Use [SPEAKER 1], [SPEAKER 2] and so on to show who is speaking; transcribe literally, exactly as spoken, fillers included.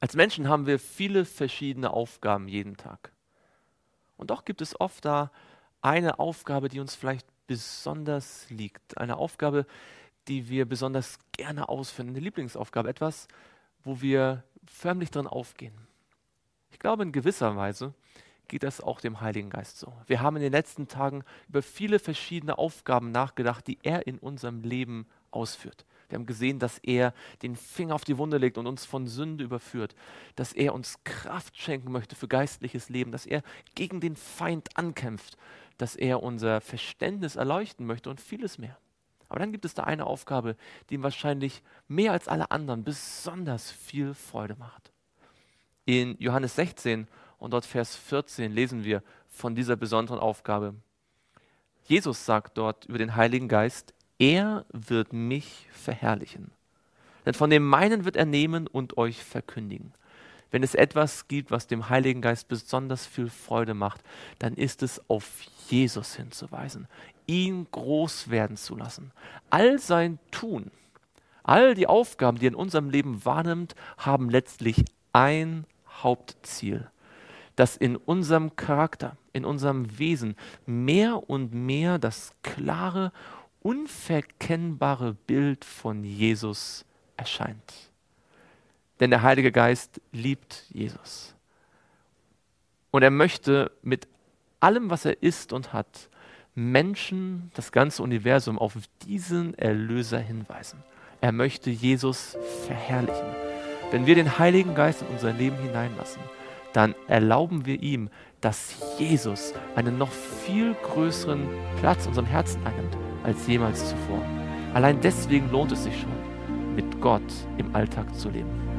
[SPEAKER 1] Als Menschen haben wir viele verschiedene Aufgaben jeden Tag. Und doch gibt es oft da eine Aufgabe, die uns vielleicht besonders liegt. Eine Aufgabe, die wir besonders gerne ausführen. Eine Lieblingsaufgabe, etwas, wo wir förmlich drin aufgehen. Ich glaube, in gewisser Weise geht das auch dem Heiligen Geist so. Wir haben in den letzten Tagen über viele verschiedene Aufgaben nachgedacht, die er in unserem Leben ausführt. Wir haben gesehen, dass er den Finger auf die Wunde legt und uns von Sünde überführt, dass er uns Kraft schenken möchte für geistliches Leben, dass er gegen den Feind ankämpft, dass er unser Verständnis erleuchten möchte und vieles mehr. Aber dann gibt es da eine Aufgabe, die ihm wahrscheinlich mehr als alle anderen besonders viel Freude macht. In Johannes sechzehn und dort Vers vierzehn lesen wir von dieser besonderen Aufgabe. Jesus sagt dort über den Heiligen Geist, er wird mich verherrlichen. Denn von dem meinen wird er nehmen und euch verkündigen. Wenn es etwas gibt, was dem Heiligen Geist besonders viel Freude macht, dann ist es, auf Jesus hinzuweisen, ihn groß werden zu lassen. All sein Tun, all die Aufgaben, die er in unserem Leben wahrnimmt, haben letztlich ein Hauptziel, dass in unserem Charakter, in unserem Wesen mehr und mehr das klare, unverkennbare Bild von Jesus erscheint. Denn der Heilige Geist liebt Jesus. Und er möchte mit allem, was er ist und hat, Menschen, das ganze Universum auf diesen Erlöser hinweisen. Er möchte Jesus verherrlichen. Wenn wir den Heiligen Geist in unser Leben hineinlassen, dann erlauben wir ihm, dass Jesus einen noch viel größeren Platz in unserem Herzen einnimmt als jemals zuvor. Allein deswegen lohnt es sich schon, mit Gott im Alltag zu leben.